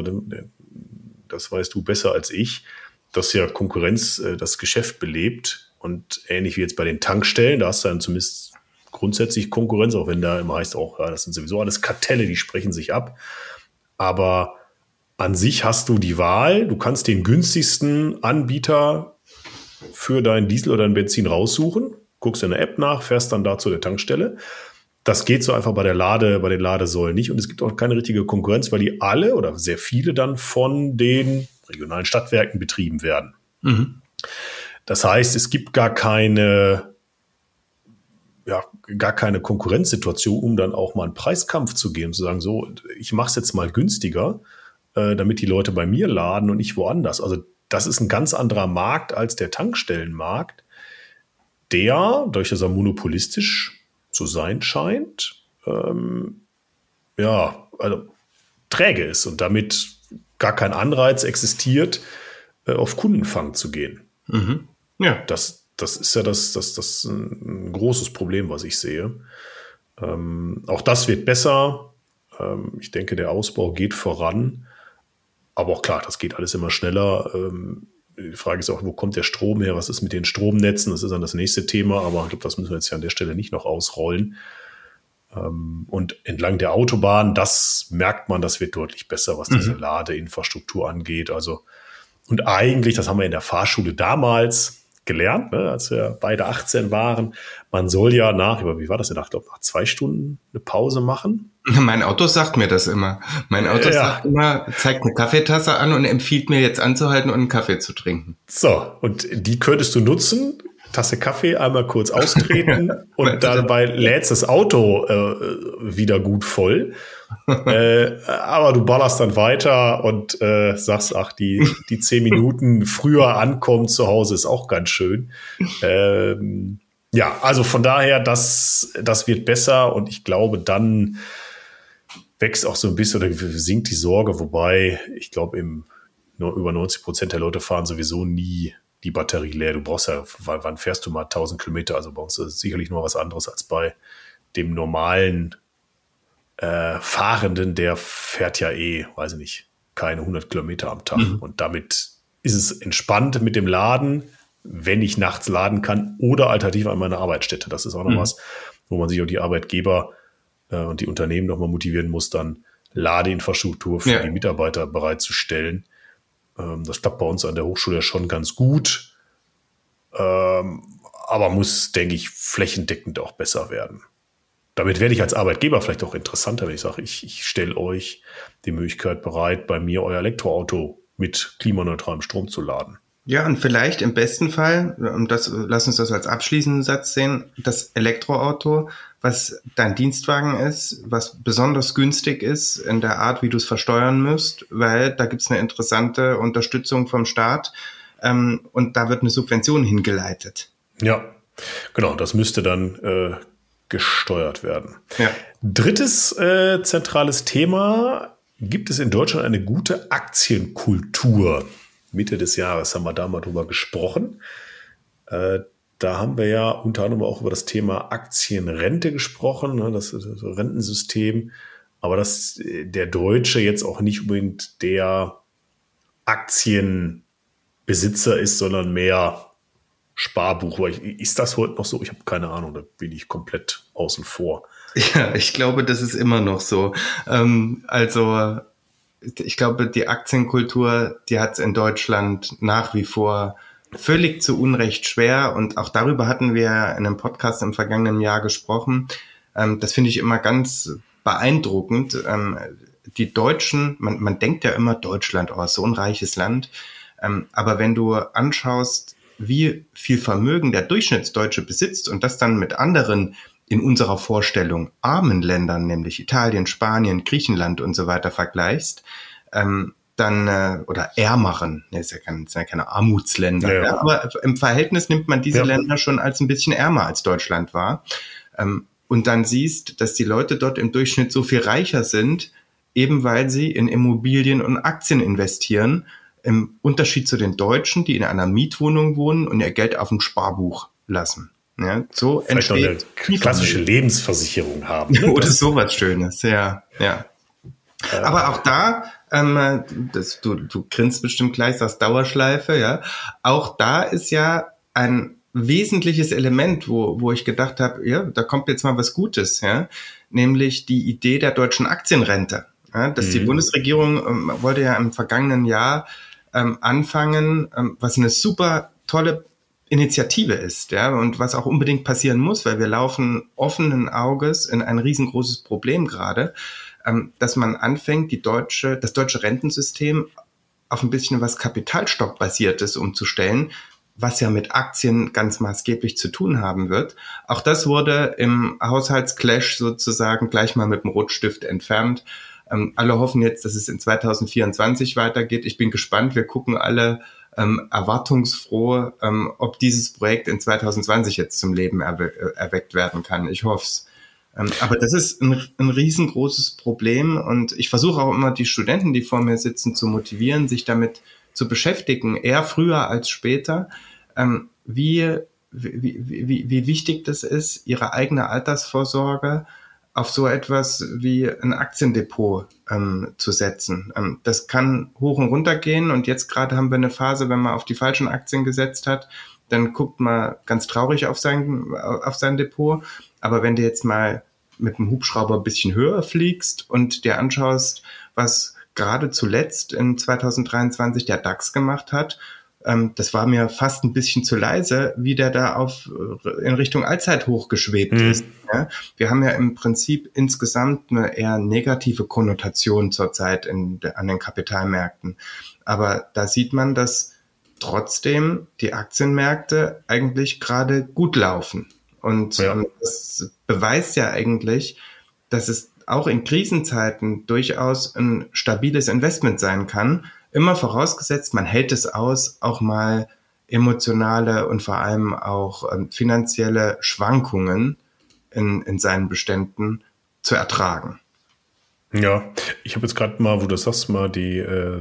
das weißt du besser als ich, dass ja Konkurrenz das Geschäft belebt. Und ähnlich wie jetzt bei den Tankstellen, da hast du dann zumindest grundsätzlich Konkurrenz, auch wenn da immer heißt auch, ja, das sind sowieso alles Kartelle, die sprechen sich ab. Aber an sich hast du die Wahl, du kannst den günstigsten Anbieter für dein Diesel oder dein Benzin raussuchen, guckst in der App nach, fährst dann da zu der Tankstelle. Das geht so einfach bei der Lade, bei den Ladesäulen nicht. Und es gibt auch keine richtige Konkurrenz, weil die alle oder sehr viele dann von den regionalen Stadtwerken betrieben werden. Mhm. Das heißt, es gibt gar keine, ja, gar keine Konkurrenzsituation, um dann auch mal einen Preiskampf zu geben, zu sagen, so, ich mache es jetzt mal günstiger, äh, damit die Leute bei mir laden und nicht woanders. Also das ist ein ganz anderer Markt als der Tankstellenmarkt, der, dadurch, dass er monopolistisch zu sein scheint, ähm, ja, also träge ist und damit gar kein Anreiz existiert, äh, auf Kundenfang zu gehen. Mhm. Ja. Das, das ist ja das, das, das ein großes Problem, was ich sehe. Ähm, auch das wird besser. Ähm, ich denke, der Ausbau geht voran. Aber auch klar, das geht alles immer schneller. Ähm, die Frage ist auch, wo kommt der Strom her? Was ist mit den Stromnetzen? Das ist dann das nächste Thema. Aber ich glaube, das müssen wir jetzt ja an der Stelle nicht noch ausrollen. Ähm, und entlang der Autobahn, das merkt man, das wird deutlich besser, was diese mhm. Ladeinfrastruktur angeht. Also, und eigentlich, das haben wir in der Fahrschule damals gelernt, ne, als wir beide achtzehn waren. Man soll ja nach, wie war das denn? Ich glaube, nach zwei Stunden eine Pause machen. Mein Auto sagt mir das immer. Mein Auto ja. sagt immer, zeigt eine Kaffeetasse an und empfiehlt mir jetzt anzuhalten und einen Kaffee zu trinken. So, und die könntest du nutzen, Tasse Kaffee, einmal kurz austreten und dabei lädst das Auto äh, wieder gut voll. äh, aber du ballerst dann weiter und äh, sagst, ach, die, die zehn Minuten früher ankommen zu Hause ist auch ganz schön. Ähm, ja, also von daher, das, das wird besser und ich glaube, dann wächst auch so ein bisschen oder sinkt die Sorge, wobei ich glaube, im nur über neunzig Prozent der Leute fahren sowieso nie die Batterie leer. Du brauchst ja, wann fährst du mal tausend Kilometer? Also bei uns ist es sicherlich noch was anderes als bei dem normalen äh, Fahrenden, der fährt ja eh, weiß ich nicht, keine hundert Kilometer am Tag. Mhm. Und damit ist es entspannt mit dem Laden, wenn ich nachts laden kann oder alternativ an meiner Arbeitsstätte. Das ist auch noch mhm. was, wo man sich auch die Arbeitgeber äh, und die Unternehmen nochmal motivieren muss, dann Ladeinfrastruktur für ja. die Mitarbeiter bereitzustellen. Ähm, das klappt bei uns an der Hochschule schon ganz gut, ähm, aber muss, denke ich, flächendeckend auch besser werden. Damit werde ich als Arbeitgeber vielleicht auch interessanter, wenn ich sage, ich, ich stelle euch die Möglichkeit bereit, bei mir euer Elektroauto mit klimaneutralem Strom zu laden. Ja, und vielleicht im besten Fall, und das, lass uns das als abschließenden Satz sehen, das Elektroauto, was dein Dienstwagen ist, was besonders günstig ist in der Art, wie du es versteuern müsst, weil da gibt's eine interessante Unterstützung vom Staat ähm, und da wird eine Subvention hingeleitet. Ja, genau, das müsste dann äh, gesteuert werden. Ja. Drittes äh, zentrales Thema: Gibt es in Deutschland eine gute Aktienkultur? Mitte des Jahres haben wir da mal drüber gesprochen. Äh, da haben wir ja unter anderem auch über das Thema Aktienrente gesprochen, ne, das, das Rentensystem. Aber dass der Deutsche jetzt auch nicht unbedingt der Aktienbesitzer ist, sondern mehr Sparbuch. Ist das heute noch so? Ich habe keine Ahnung, da bin ich komplett außen vor. Ja, ich glaube, das ist immer noch so. Ähm, also ich glaube, die Aktienkultur, die hat es in Deutschland nach wie vor völlig zu Unrecht schwer. Und auch darüber hatten wir in einem Podcast im vergangenen Jahr gesprochen. Ähm, das finde ich immer ganz beeindruckend. Ähm, die Deutschen, man, man denkt ja immer, Deutschland, oh, so ein reiches Land. Ähm, aber wenn du anschaust, wie viel Vermögen der Durchschnittsdeutsche besitzt und das dann mit anderen in unserer Vorstellung armen Ländern, nämlich Italien, Spanien, Griechenland und so weiter vergleichst, ähm, dann, äh, oder ärmeren, das ist ja, kein, das sind ja keine Armutsländer, ja, ja. aber im Verhältnis nimmt man diese ja. Länder schon als ein bisschen ärmer als Deutschland war. Ähm, und dann siehst, dass die Leute dort im Durchschnitt so viel reicher sind, eben weil sie in Immobilien und Aktien investieren, im Unterschied zu den Deutschen, die in einer Mietwohnung wohnen und ihr Geld auf dem Sparbuch lassen. Ja, so vielleicht noch eine klassische Lebensversicherung haben. Ne? Oder sowas Schönes, ja, ja. Äh, Aber auch da, ähm, das, du, du grinst bestimmt gleich, sagst Dauerschleife, ja. Auch da ist ja ein wesentliches Element, wo, wo ich gedacht habe, ja, da kommt jetzt mal was Gutes, ja. Nämlich die Idee der deutschen Aktienrente. Ja, dass mhm. die Bundesregierung ähm, wollte ja im vergangenen Jahr ähm, anfangen, ähm, was eine super tolle Initiative ist, ja, und was auch unbedingt passieren muss, weil wir laufen offenen Auges in ein riesengroßes Problem gerade, ähm, dass man anfängt, die deutsche, das deutsche Rentensystem auf ein bisschen was Kapitalstockbasiertes umzustellen, was ja mit Aktien ganz maßgeblich zu tun haben wird. Auch das wurde im Haushaltsclash sozusagen gleich mal mit dem Rotstift entfernt. Ähm, alle hoffen jetzt, dass es in zwanzig vierundzwanzig weitergeht. Ich bin gespannt. Wir gucken alle ähm, erwartungsfroh, ähm, ob dieses Projekt in zwanzig zwanzig jetzt zum Leben erwe- erweckt werden kann. Ich hoffe es. Ähm, aber das ist ein, ein riesengroßes Problem und ich versuche auch immer, die Studenten, die vor mir sitzen, zu motivieren, sich damit zu beschäftigen, eher früher als später, ähm, wie, wie, wie, wie wichtig das ist, ihre eigene Altersvorsorge auf so etwas wie ein Aktiendepot ähm, zu setzen. Ähm, das kann hoch und runter gehen und jetzt gerade haben wir eine Phase, wenn man auf die falschen Aktien gesetzt hat, dann guckt man ganz traurig auf sein, auf sein Depot. Aber wenn du jetzt mal mit dem Hubschrauber ein bisschen höher fliegst und dir anschaust, was gerade zuletzt in zwanzig dreiundzwanzig der DAX gemacht hat, ähm, das war mir fast ein bisschen zu leise, wie der da auf in Richtung Allzeithoch geschwebt mhm. ist. Ja? Wir haben ja im Prinzip insgesamt eine eher negative Konnotation zurzeit in, an den Kapitalmärkten. Aber da sieht man, dass trotzdem die Aktienmärkte eigentlich gerade gut laufen. Und ja. ähm, das beweist ja eigentlich, dass es auch in Krisenzeiten durchaus ein stabiles Investment sein kann. Immer vorausgesetzt, man hält es aus, auch mal emotionale und vor allem auch ähm, finanzielle Schwankungen in, in seinen Beständen zu ertragen. Ja, ich habe jetzt gerade mal, wo du sagst, mal die, äh,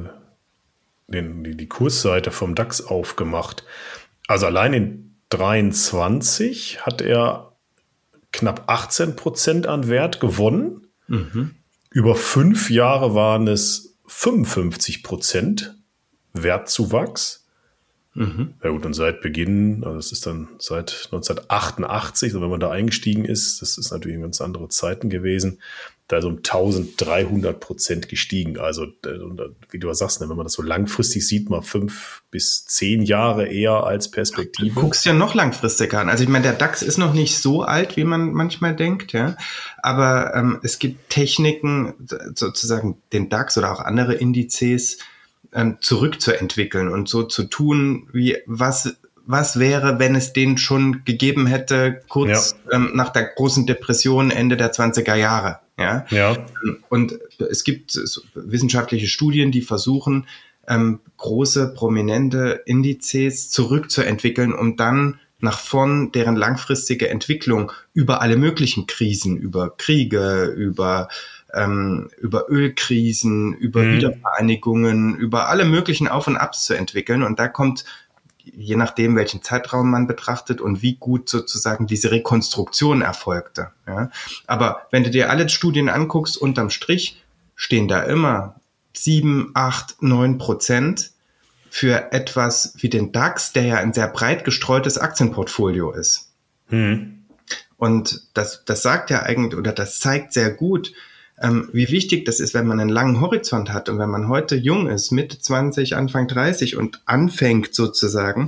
den, die, die Kursseite vom DAX aufgemacht. Also allein in dreiundzwanzig hat er knapp achtzehn Prozent an Wert gewonnen. Mhm. Über fünf Jahre waren es fünfundfünfzig Prozent Wertzuwachs. Mhm. Ja gut, und seit Beginn, also das ist dann seit neunzehnhundertachtundachtzig, also wenn man da eingestiegen ist, das ist natürlich ganz andere Zeiten gewesen, da ist um eintausenddreihundert Prozent gestiegen. Also wie du sagst, wenn man das so langfristig sieht, mal fünf bis zehn Jahre eher als Perspektive. Du guckst ja noch langfristiger an. Also ich meine, der DAX ist noch nicht so alt, wie man manchmal denkt, ja. Aber ähm, es gibt Techniken, sozusagen den DAX oder auch andere Indizes ähm, zurückzuentwickeln und so zu tun, wie was was wäre, wenn es den schon gegeben hätte, kurz ja. ähm, nach der großen Depression Ende der zwanziger Jahre. Ja. ja. Und es gibt so wissenschaftliche Studien, die versuchen, ähm, große, prominente Indizes zurückzuentwickeln, um dann nach vorn deren langfristige Entwicklung über alle möglichen Krisen, über Kriege, über, ähm, über Ölkrisen, über mhm. Wiedervereinigungen, über alle möglichen Auf- und Abs zu entwickeln. Und da kommt, je nachdem, welchen Zeitraum man betrachtet und wie gut sozusagen diese Rekonstruktion erfolgte. Ja. Aber wenn du dir alle Studien anguckst, unterm Strich stehen da immer sieben, acht, neun Prozent für etwas wie den DAX, der ja ein sehr breit gestreutes Aktienportfolio ist. Hm. Und das, das sagt ja eigentlich, oder das zeigt sehr gut, ähm, wie wichtig das ist, wenn man einen langen Horizont hat und wenn man heute jung ist, Mitte zwanzig, Anfang dreißig und anfängt sozusagen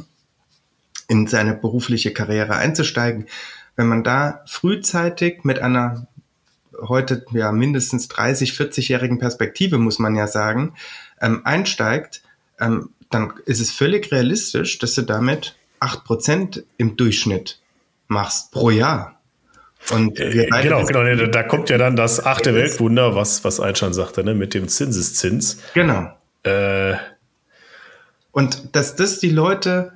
in seine berufliche Karriere einzusteigen, wenn man da frühzeitig mit einer heute ja mindestens dreißig, vierzig-jährigen Perspektive, muss man ja sagen, ähm, einsteigt, ähm, dann ist es völlig realistisch, dass du damit acht Prozent im Durchschnitt machst pro Jahr. Und wir äh, genau, genau, da, da kommt ja dann das achte Weltwunder, was, was Einstein sagte, ne, mit dem Zinseszins. Genau. Äh, Und dass das die Leute,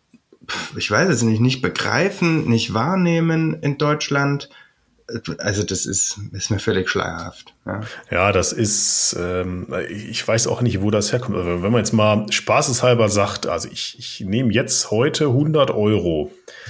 ich weiß es nicht, nicht begreifen, nicht wahrnehmen in Deutschland, also das ist, ist mir völlig schleierhaft. Ja, ja das ist, ähm, ich weiß auch nicht, wo das herkommt. Also wenn man jetzt mal spaßeshalber sagt, also ich, ich nehme jetzt heute hundert Euro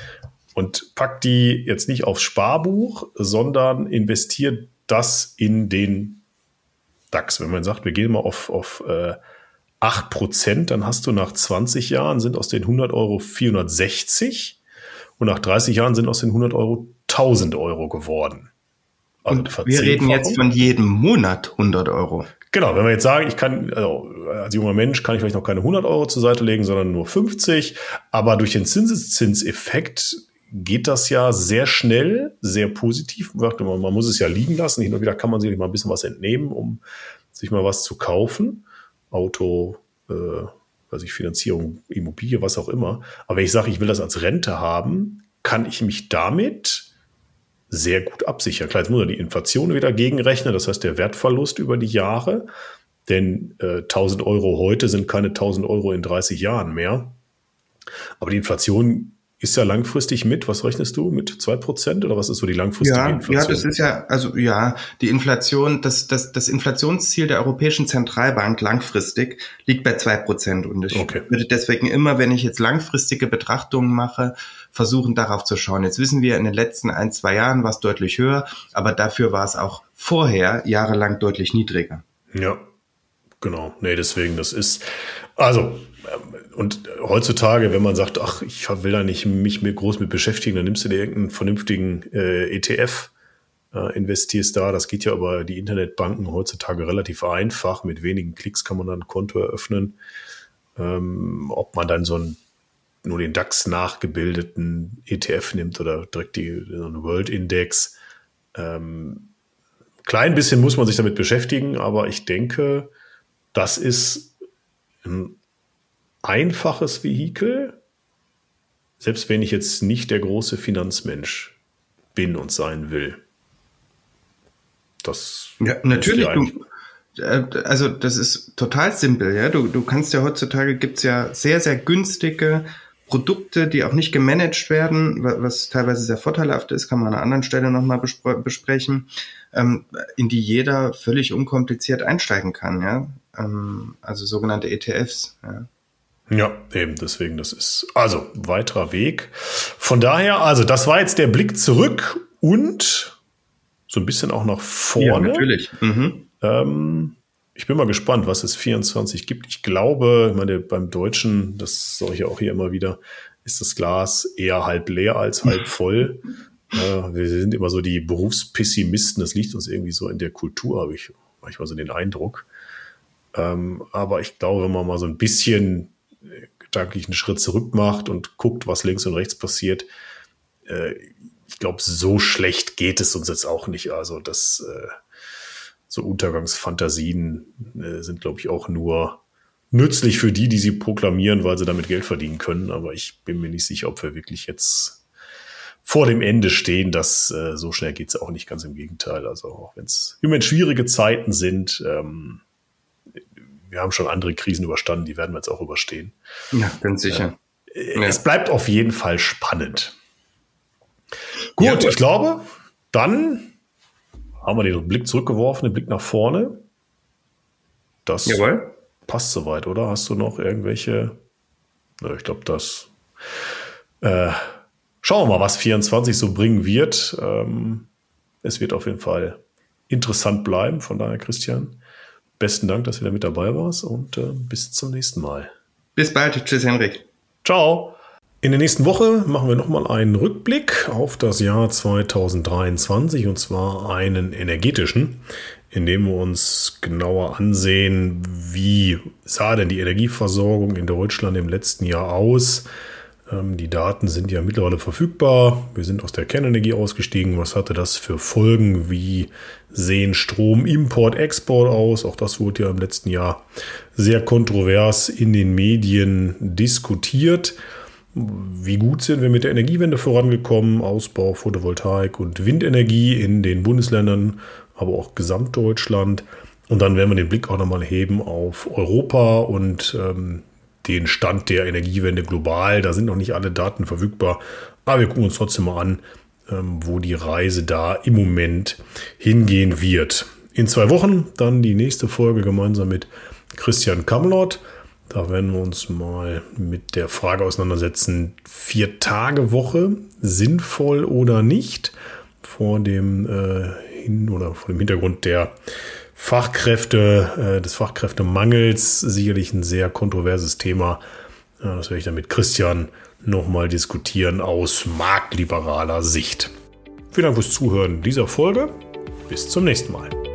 und pack die jetzt nicht aufs Sparbuch, sondern investiere das in den DAX. Wenn man sagt, wir gehen mal auf, auf äh, acht Prozent, dann hast du nach zwanzig Jahren sind aus den hundert Euro vierhundertsechzig und nach dreißig Jahren sind aus den hundert Euro tausend Euro geworden. Also und wir reden jetzt von jedem Monat hundert Euro. Genau, wenn wir jetzt sagen, ich kann, also als junger Mensch kann ich vielleicht noch keine hundert Euro zur Seite legen, sondern nur fünfzig. Aber durch den Zinseszinseffekt geht das ja sehr schnell, sehr positiv. Man muss es ja liegen lassen. Hin und wieder kann man sich mal ein bisschen was entnehmen, um sich mal was zu kaufen. Auto, äh, weiß ich, Finanzierung, Immobilie, was auch immer. Aber wenn ich sage, ich will das als Rente haben, kann ich mich damit sehr gut absichern. Klar, jetzt muss er die Inflation wieder gegenrechnen, das heißt der Wertverlust über die Jahre, denn äh, tausend Euro heute sind keine tausend Euro in dreißig Jahren mehr. Aber die Inflation ist ja langfristig mit, was rechnest du, mit zwei Prozent oder was ist so die langfristige ja, Inflation? Ja, das ist ja, also ja, die Inflation, das, das, das Inflationsziel der Europäischen Zentralbank langfristig liegt bei zwei Prozent und ich okay. würde deswegen immer, wenn ich jetzt langfristige Betrachtungen mache, versuchen darauf zu schauen. Jetzt wissen wir, in den letzten ein, zwei Jahren war es deutlich höher, aber dafür war es auch vorher jahrelang deutlich niedriger. Ja, genau. Nee, deswegen, das ist, also, und heutzutage, wenn man sagt, ach, ich will da nicht mich mit groß mit beschäftigen, dann nimmst du dir irgendeinen vernünftigen äh, E T F, äh, investierst da. Das geht ja über die Internetbanken heutzutage relativ einfach. Mit wenigen Klicks kann man dann ein Konto eröffnen. Ähm, ob man dann so einen nur den DAX nachgebildeten E T F nimmt oder direkt die, so einen World Index. Ähm, klein bisschen muss man sich damit beschäftigen, aber ich denke, das ist ein einfaches Vehikel, selbst wenn ich jetzt nicht der große Finanzmensch bin und sein will. Das ja, natürlich. Du, also das ist total simpel. Ja, du, du kannst ja heutzutage, gibt's ja sehr, sehr günstige Produkte, die auch nicht gemanagt werden, was teilweise sehr vorteilhaft ist, kann man an einer anderen Stelle nochmal bespre- besprechen, ähm, in die jeder völlig unkompliziert einsteigen kann. Ja, ähm, also sogenannte E T Fs. Ja. Ja, eben, deswegen, das ist also weiterer Weg. Von daher, also das war jetzt der Blick zurück und so ein bisschen auch nach vorne. Ja, natürlich. Mhm. Ähm, ich bin mal gespannt, was es vierundzwanzig gibt. Ich glaube, ich meine, beim Deutschen, das sage ich ja auch hier immer wieder, ist das Glas eher halb leer als halb voll. äh, wir sind immer so die Berufspessimisten. Das liegt uns irgendwie so in der Kultur, habe ich manchmal so den Eindruck. Ähm, aber ich glaube, wenn man mal so ein bisschen gedanklich einen Schritt zurück macht und guckt, was links und rechts passiert, äh, ich glaube, so schlecht geht es uns jetzt auch nicht. Also das äh, so Untergangsfantasien äh, sind, glaube ich, auch nur nützlich für die, die sie proklamieren, weil sie damit Geld verdienen können. Aber ich bin mir nicht sicher, ob wir wirklich jetzt vor dem Ende stehen. Das äh, so schnell geht es auch nicht, ganz im Gegenteil. Also auch wenn es im Moment schwierige Zeiten sind, ähm, wir haben schon andere Krisen überstanden, die werden wir jetzt auch überstehen. Ja, ganz sicher. Äh, es bleibt auf jeden Fall spannend. Gut, ja, gut, ich glaube, dann haben wir den Blick zurückgeworfen, den Blick nach vorne. Das Jawohl. Passt soweit, oder? Hast du noch irgendwelche? Na, ich glaube, das äh, schauen wir mal, was vierundzwanzig so bringen wird. Ähm, es wird auf jeden Fall interessant bleiben. Von daher, Christian, besten Dank, dass du da mit dabei warst und äh, bis zum nächsten Mal. Bis bald. Tschüss, Henrik. Ciao. In der nächsten Woche machen wir nochmal einen Rückblick auf das Jahr zweitausenddreiundzwanzig und zwar einen energetischen, in dem wir uns genauer ansehen, wie sah denn die Energieversorgung in Deutschland im letzten Jahr aus. Ähm, die Daten sind ja mittlerweile verfügbar. Wir sind aus der Kernenergie ausgestiegen. Was hatte das für Folgen? Wie sehen Strom, Import, Export aus? Auch das wurde ja im letzten Jahr sehr kontrovers in den Medien diskutiert. Wie gut sind wir mit der Energiewende vorangekommen? Ausbau Photovoltaik und Windenergie in den Bundesländern, aber auch Gesamtdeutschland. Und dann werden wir den Blick auch nochmal heben auf Europa und ähm, den Stand der Energiewende global. Da sind noch nicht alle Daten verfügbar, aber wir gucken uns trotzdem mal an, ähm, wo die Reise da im Moment hingehen wird. In zwei Wochen dann die nächste Folge gemeinsam mit Christian Kamlott. Da werden wir uns mal mit der Frage auseinandersetzen, Vier-Tage-Woche, sinnvoll oder nicht, vor dem, äh, hin oder vor dem Hintergrund der Fachkräfte, äh, des Fachkräftemangels, sicherlich ein sehr kontroverses Thema. Ja, das werde ich dann mit Christian nochmal diskutieren aus marktliberaler Sicht. Vielen Dank fürs Zuhören dieser Folge. Bis zum nächsten Mal.